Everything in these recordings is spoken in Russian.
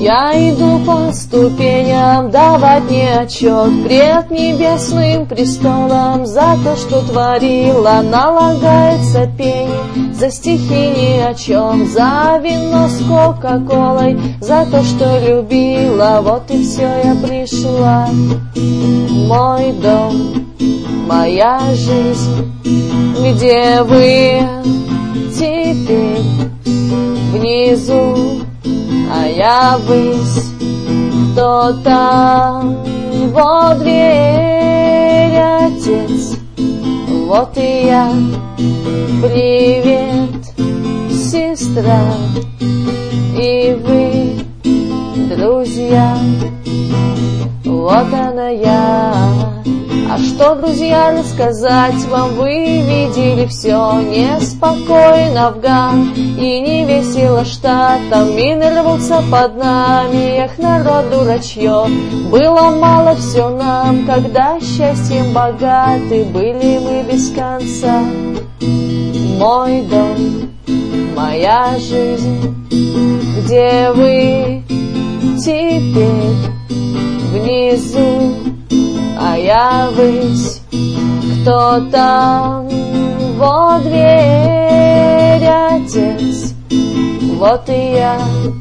Я иду по ступеням давать мне отчет пред небесным престолом за то, что творила, налагается пень за стихи ни о чем, за вино с кока-колой, за то, что любила, вот и все, я пришла. Мой дом, моя жизнь, где вы теперь? Внизу, а я ввысь. Кто там? Вот дверь, Отец, вот и я. Привет, сестра, и вы, друзья. Вот она я. А что, друзья, рассказать вам? Вы видели все. Неспокоен Афган и не весело штатам. Мины рвутся под нами, эх, народ дурачье. Было мало все нам, когда счастьем богаты были мы без конца. Мой дом, моя жизнь, где вы теперь? Внизу, а я ввысь. Кто там? Вот дверь, Отец, вот и я.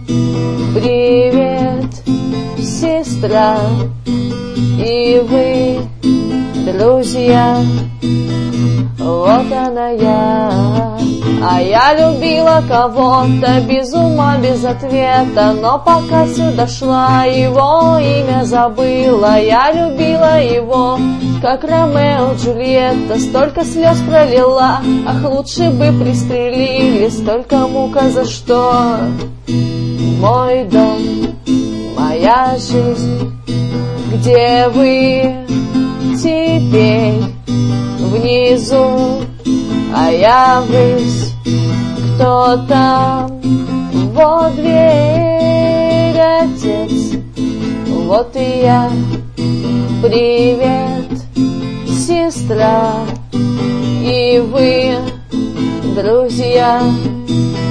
Привет, сестра, и вы, друзья. Вот она я. А я любила кого-то без ума, без ответа, но пока сюда шла, его имя забыла. Я любила его, как Ромео Джульетта, столько слез пролила, ах, лучше бы пристрелили, столько мука за что? Мой дом, моя жизнь, где вы теперь? Внизу, а я ввысь. Кто там? Вот дверь, Отец, вот и я. Привет, сестра, и вы, друзья.